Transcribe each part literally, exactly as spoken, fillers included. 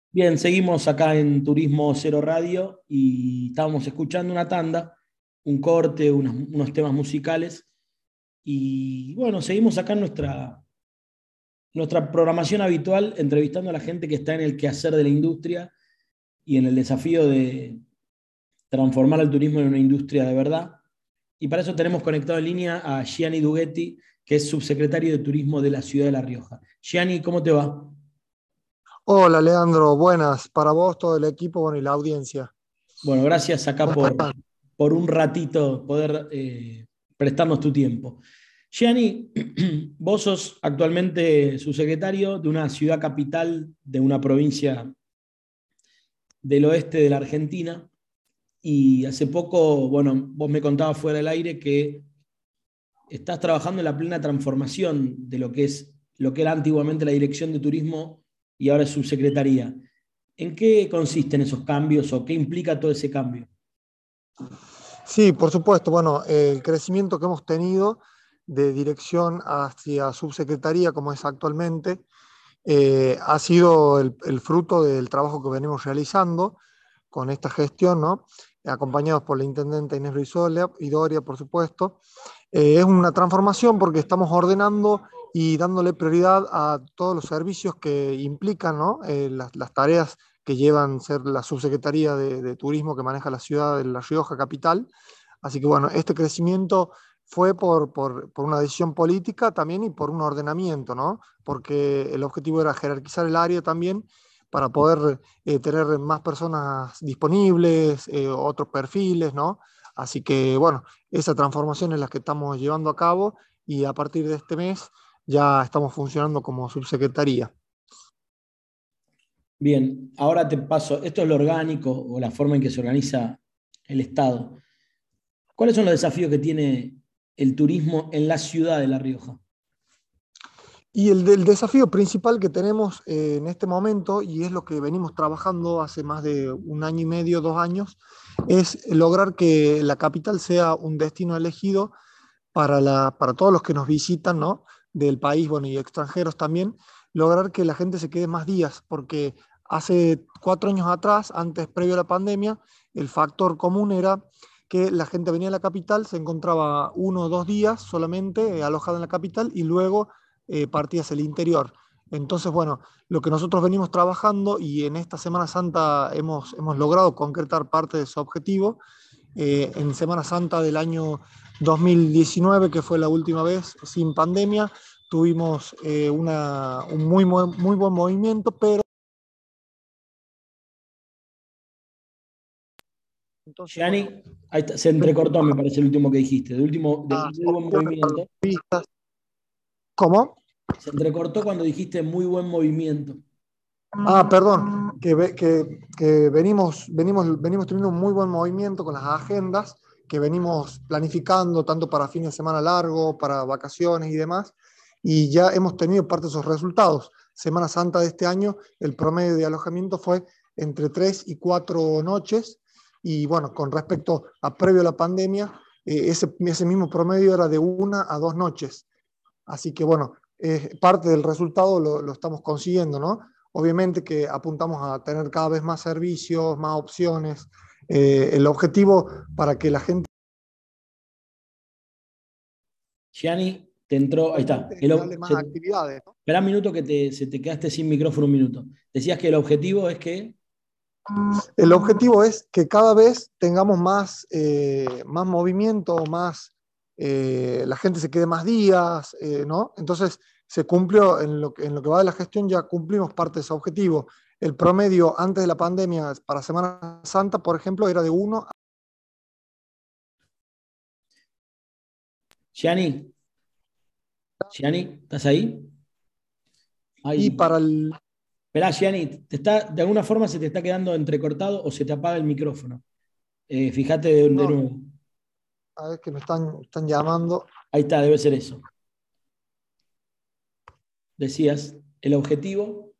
Bien, seguimos acá en Turismo Cero Radio y estábamos escuchando una tanda, un corte, unos, unos temas musicales y bueno, seguimos acá en nuestra, nuestra programación habitual entrevistando a la gente que está en el quehacer de la industria y en el desafío de transformar el turismo en una industria de verdad. Y para eso tenemos conectado en línea a Gianni Dughetti, que es subsecretario de Turismo de la Ciudad de La Rioja. Gianni, ¿cómo te va? Hola Leandro, buenas para vos, todo el equipo, bueno, y la audiencia. Bueno, gracias acá ¿Cómo por, están? por un ratito poder eh, prestarnos tu tiempo. Gianni, vos sos actualmente subsecretario de una ciudad capital de una provincia del oeste de la Argentina y hace poco, bueno, vos me contabas fuera del aire que estás trabajando en la plena transformación de lo que es lo que era antiguamente la Dirección de Turismo y ahora es subsecretaría. ¿En qué consisten esos cambios o qué implica todo ese cambio? Sí, por supuesto, bueno, eh, el crecimiento que hemos tenido de dirección hacia subsecretaría, como es actualmente, eh, ha sido el, el fruto del trabajo que venimos realizando con esta gestión, ¿no? Acompañados por la intendente Inés Brizola y Doria, por supuesto. Eh, es una transformación porque estamos ordenando y dándole prioridad a todos los servicios que implican, ¿no? Eh, las, las tareas que llevan ser la subsecretaría de, de Turismo que maneja la ciudad de La Rioja capital. Así que bueno, este crecimiento fue por, por, por una decisión política también y por un ordenamiento, ¿no? Porque el objetivo era jerarquizar el área también para poder eh, tener más personas disponibles, eh, otros perfiles, ¿no? Así que bueno, esa transformación es la que estamos llevando a cabo y a partir de este mes ya estamos funcionando como subsecretaría. Bien, ahora te paso, esto es lo orgánico o la forma en que se organiza el Estado. ¿Cuáles son los desafíos que tiene el turismo en la ciudad de La Rioja? Y el, el desafío principal que tenemos eh, en este momento, y es lo que venimos trabajando hace más de un año y medio, dos años, es lograr que la capital sea un destino elegido para, la, para todos los que nos visitan, ¿no? Del país, bueno, y extranjeros también, lograr que la gente se quede más días, porque hace cuatro años atrás, antes, previo a la pandemia, el factor común era que la gente venía a la capital, se encontraba uno o dos días solamente eh, alojada en la capital y luego eh, partía hacia el interior. Entonces, bueno, lo que nosotros venimos trabajando y en esta Semana Santa hemos, hemos logrado concretar parte de su objetivo, eh, en Semana Santa del año dos mil diecinueve, que fue la última vez sin pandemia, tuvimos eh, una, un muy, muy, muy buen movimiento, pero entonces, bueno, Gianni, ahí está, se entrecortó, me parece el último que dijiste, de, último, de las muy buen opciones para los movimiento. turistas. ¿Cómo? Se entrecortó cuando dijiste muy buen movimiento. Ah, perdón, que, ve- que, que venimos, venimos, venimos teniendo un muy buen movimiento con las agendas que venimos planificando tanto para fin de semana largo, para vacaciones y demás, y ya hemos tenido parte de esos resultados. Semana Santa de este año, el promedio de alojamiento fue entre tres y cuatro noches, y bueno, con respecto a previo a la pandemia, eh, ese, ese mismo promedio era de una a dos noches. Así que bueno, eh, parte del resultado lo, lo estamos consiguiendo, ¿no? Obviamente que apuntamos a tener cada vez más servicios, más opciones. Eh, el objetivo para que la gente Gianni, te entró, ahí está. realmente El, hable ob- más se- actividades, ¿no? espera un minuto que te, se te quedaste sin micrófono un minuto. Decías que el objetivo es que, El objetivo es que cada vez tengamos más, eh, más movimiento, más, eh, la gente se quede más días, eh, ¿no? Entonces, se cumplió en lo, que, en lo que va de la gestión, ya cumplimos parte de ese objetivo. El promedio antes de la pandemia para Semana Santa, por ejemplo, era de uno. Gianni, Gianni, ¿estás ahí? Y Ay, para el... esperá, Gianni, te está, de alguna forma se te está quedando entrecortado o se te apaga el micrófono. Eh, fíjate de, de No, nuevo. a ver que me están, están llamando. Ahí está, debe ser eso. Decías, el objetivo,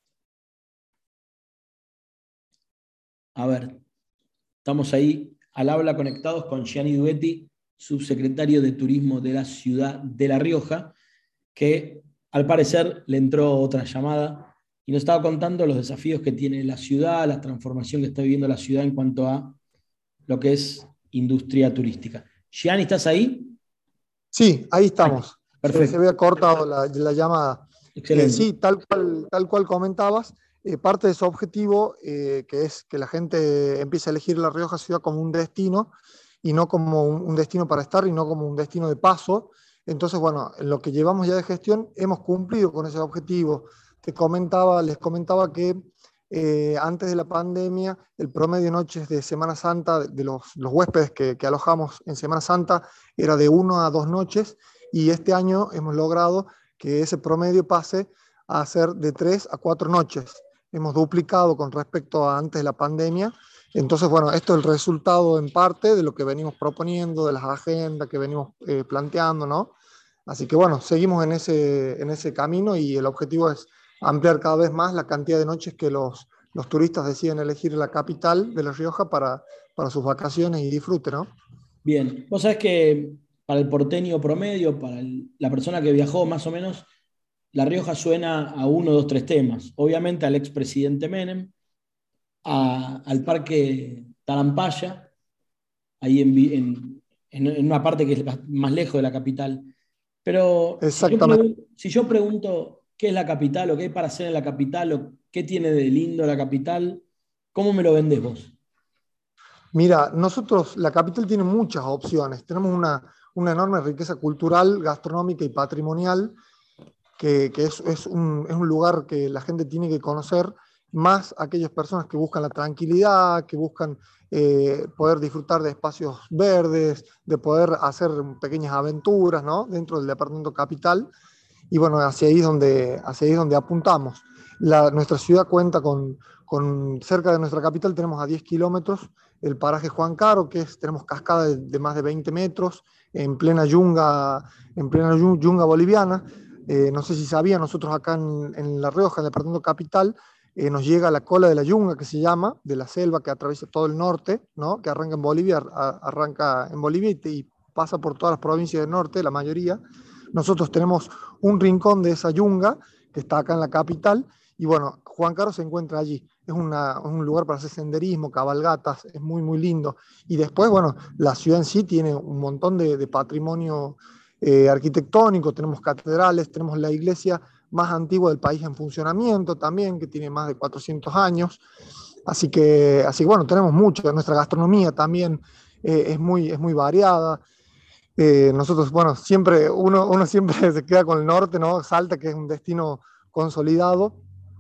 a ver, estamos ahí al habla conectados con Gianni Duetti, subsecretario de Turismo de la ciudad de La Rioja, que al parecer le entró otra llamada y nos estaba contando los desafíos que tiene la ciudad, la transformación que está viviendo la ciudad en cuanto a lo que es industria turística. Gianni, ¿estás ahí? Sí, ahí Ahí, estamos. Se, se perfecto, había cortado la, la llamada. Eh, excelente. sí, tal cual, tal cual comentabas, eh, parte de su objetivo, eh, que es que la gente empiece a elegir La Rioja ciudad como un destino y no como un, un destino para estar y no como un destino de paso. Entonces, bueno, en lo que llevamos ya de gestión hemos cumplido con ese objetivo. Te comentaba, les comentaba que eh, antes de la pandemia, el promedio de noches de Semana Santa de los, los huéspedes que, que alojamos en Semana Santa era de uno a dos noches, y este año hemos logrado que ese promedio pase a ser de tres a cuatro noches. Hemos duplicado con respecto a antes de la pandemia. Entonces, bueno, esto es el resultado en parte de lo que venimos proponiendo, de las agendas que venimos eh, planteando, ¿no? Así que bueno, seguimos en ese, en ese camino, y el objetivo es ampliar cada vez más la cantidad de noches que los, los turistas deciden elegir la capital de La Rioja para, para sus vacaciones y disfrute, ¿no? Bien, vos sabés que para el porteño promedio, para el- la persona que viajó más o menos, La Rioja suena a uno, dos, tres temas. Obviamente al expresidente Menem, a- al Parque Tarampaya, ahí en, Vi- en- en- en una parte que es más lejos de la capital. Pero si yo, Exactamente. pregun- si yo pregunto qué es la capital o qué hay para hacer en la capital o qué tiene de lindo la capital, ¿cómo me lo vendés vos? Mira, nosotros, la capital tiene muchas opciones. Tenemos una, una enorme riqueza cultural, gastronómica y patrimonial, que, que es, es, un, es un lugar que la gente tiene que conocer, más aquellas personas que buscan la tranquilidad, que buscan eh, poder disfrutar de espacios verdes, de poder hacer pequeñas aventuras, ¿no? Dentro del departamento capital. Y bueno, hacia ahí es donde, hacia ahí es donde apuntamos. La, nuestra ciudad cuenta con, con, cerca de nuestra capital tenemos a diez kilómetros el paraje Juan Caro, que es, tenemos cascada de, de más de veinte metros, en plena yunga, en plena yunga boliviana. Eh, no sé si sabía, nosotros acá en, en La Rioja, en el departamento capital, eh, nos llega la cola de la yunga, que se llama, de la selva que atraviesa todo el norte, ¿no? Que arranca en Bolivia, a, arranca en Bolivia y, y pasa por todas las provincias del norte, la mayoría. Nosotros tenemos un rincón de esa yunga que está acá en la capital, y bueno, Juan Caro se encuentra allí. Es una, un lugar para hacer senderismo, cabalgatas, es muy, muy lindo. Y después, bueno, la ciudad en sí tiene un montón de, de patrimonio eh, arquitectónico, tenemos catedrales, tenemos la iglesia más antigua del país en funcionamiento también, que tiene más de cuatrocientos años. Así que, así que bueno, tenemos mucho. Nuestra gastronomía también eh, es, muy, es muy variada. Eh, nosotros, bueno, siempre, uno, uno siempre se queda con el norte, ¿no? Salta, que es un destino consolidado,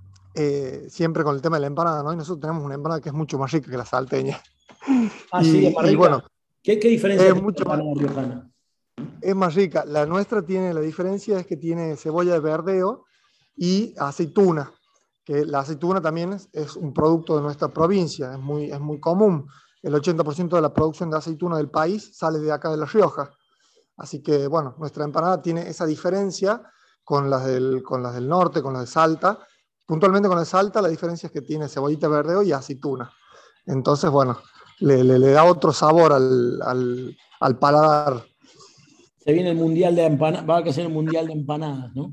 eh, siempre con el tema de la empanada, ¿no? Y nosotros tenemos una empanada que es mucho más rica que la salteña. Ah, sí, es más Y, y rica. bueno, ¿Qué, qué diferencia es tiene la mucho más, empanada riojana? es más rica. La nuestra tiene, la diferencia es que tiene cebolla de verdeo y aceituna, que la aceituna también es, es un producto de nuestra provincia, es muy, es muy común. El ochenta por ciento de la producción de aceituna del país sale de acá de La Rioja. Así que, bueno, nuestra empanada tiene esa diferencia con las del, con las del norte, con las de Salta. Puntualmente con la de Salta, la diferencia es que tiene cebollita verdeo y aceituna. Entonces, bueno, le, le, le da otro sabor al, al, al paladar. Se viene el mundial de empanadas, va a ser el mundial de empanadas, ¿no?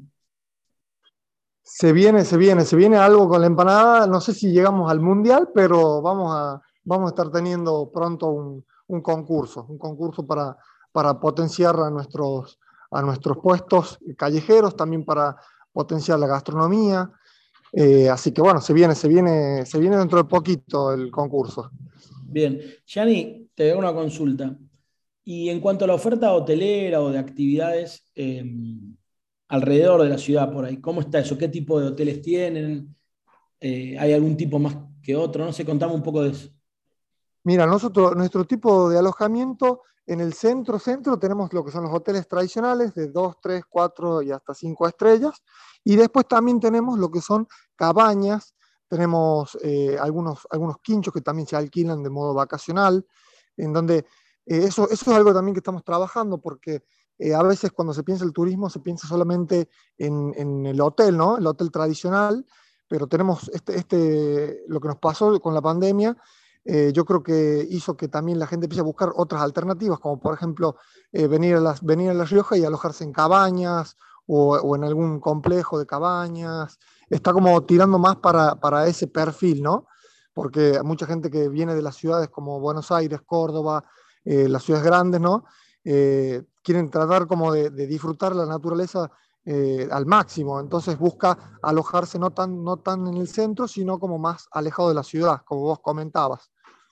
Se viene, se viene, se viene algo con la empanada. No sé si llegamos al mundial, pero vamos a, vamos a estar teniendo pronto un, un concurso, un concurso para, para potenciar a nuestros, a nuestros puestos callejeros, también para potenciar la gastronomía. Eh, así que bueno, se viene, se viene, se viene dentro de poquito el concurso. Bien. Gianni, te hago una consulta. Y en cuanto a la oferta hotelera o de actividades eh, alrededor de la ciudad por ahí, ¿cómo está eso? ¿Qué tipo de hoteles tienen? Eh, ¿hay algún tipo más que otro? No sé, contame un poco de eso. Mira, nosotros, nuestro tipo de alojamiento en el centro, centro, tenemos lo que son los hoteles tradicionales de dos, tres, cuatro y hasta cinco estrellas. Y después también tenemos lo que son cabañas, tenemos eh, algunos, algunos quinchos que también se alquilan de modo vacacional, en donde eh, eso, eso es algo también que estamos trabajando, porque eh, a veces cuando se piensa el turismo se piensa solamente en, en el hotel, ¿no? El hotel tradicional, pero tenemos este, este, lo que nos pasó con la pandemia. Eh, yo creo que hizo que también la gente empiece a buscar otras alternativas, como por ejemplo eh, venir, a las, venir a La Rioja y alojarse en cabañas o, o en algún complejo de cabañas. está como tirando más para, para ese perfil, ¿no? Porque mucha gente que viene de las ciudades como Buenos Aires, Córdoba, eh, las ciudades grandes, ¿no? Eh, quieren tratar como de, de disfrutar la naturaleza eh, al máximo, entonces busca alojarse no tan, no tan en el centro, sino como más alejado de la ciudad, como vos comentabas.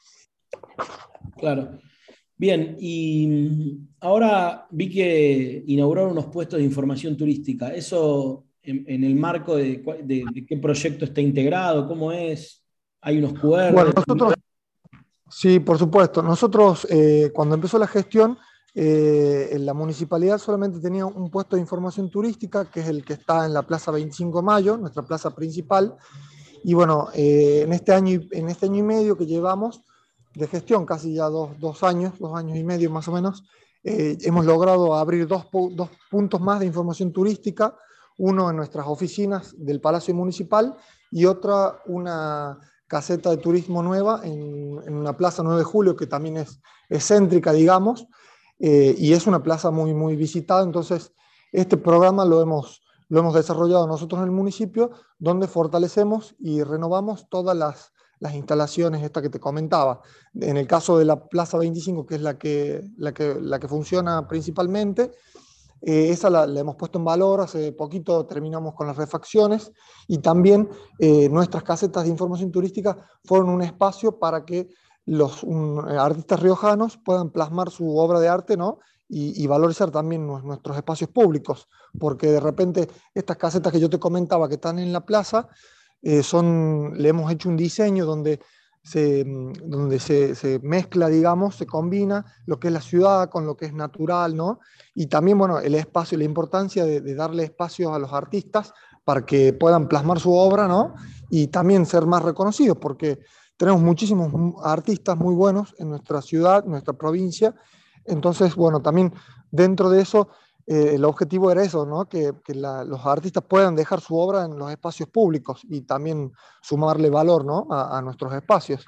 Claro. Bien, y ahora vi que inauguraron unos puestos de información turística. ¿Eso en, en el marco de, de, de qué proyecto está integrado? ¿Cómo es? ¿Hay unos Q Bueno, R? nosotros, sí, por supuesto, nosotros eh, cuando empezó la gestión, eh, en la municipalidad solamente tenía un puesto de información turística, que es el que está en la Plaza veinticinco de Mayo, nuestra plaza principal. Y bueno, eh, en, este año, y- en este año y medio que llevamos de gestión, casi ya dos, dos años, dos años y medio más o menos, eh, hemos logrado abrir dos, pu- dos puntos más de información turística, uno en nuestras oficinas del Palacio Municipal y otra una caseta de turismo nueva en, en una plaza nueve de julio que también es excéntrica, digamos, eh, y es una plaza muy, muy visitada. Entonces, este programa lo hemos, lo hemos desarrollado nosotros en el municipio, donde fortalecemos y renovamos todas las, las instalaciones estas que te comentaba. En el caso de la Plaza veinticinco, que es la que, la que, la que funciona principalmente, eh, esa la, la, hemos puesto en valor, hace poquito terminamos con las refacciones y también eh, nuestras casetas de información turística fueron un espacio para que los un, artistas riojanos puedan plasmar su obra de arte, ¿no? Y, y valorizar también nuestros espacios públicos, porque de repente estas casetas que yo te comentaba que están en la plaza, eh, son, le hemos hecho un diseño donde se, donde se, se, mezcla, digamos, se combina lo que es la ciudad con lo que es natural, ¿no? Y también, bueno, el espacio, la importancia de, de darle espacio a los artistas para que puedan plasmar su obra, ¿no? Y también ser más reconocidos, porque tenemos muchísimos artistas muy buenos en nuestra ciudad, en nuestra provincia. Entonces, bueno, también dentro de eso, eh, el objetivo era eso, ¿no? Que, que la, los artistas puedan dejar su obra en los espacios públicos y también sumarle valor, ¿no? a, a nuestros espacios.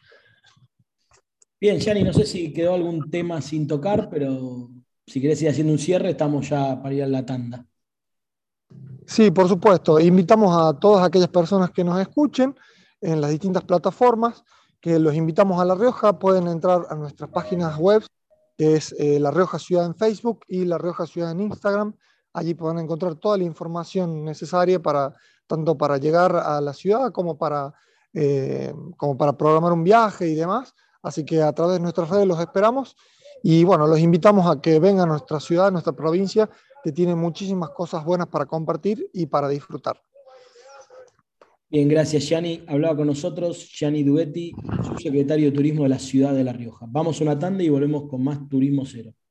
Bien, Gianni, no sé si quedó algún tema sin tocar, pero si querés ir haciendo un cierre, estamos ya para ir a la tanda. Sí, por supuesto. Invitamos a todas aquellas personas que nos escuchen en las distintas plataformas, que los invitamos a La Rioja. Pueden entrar a nuestras páginas web, que es eh, La Rioja Ciudad en Facebook y La Rioja Ciudad en Instagram. Allí pueden encontrar toda la información necesaria para, tanto para llegar a la ciudad como para, eh, como para programar un viaje y demás. Así que a través de nuestras redes los esperamos. Y bueno, los invitamos a que vengan a nuestra ciudad, a nuestra provincia, que tiene muchísimas cosas buenas para compartir y para disfrutar. Bien, gracias, Gianni. Hablaba con nosotros Gianni Duetti, subsecretario de Turismo de la Ciudad de La Rioja. Vamos a una tanda y volvemos con más Turismo Cero.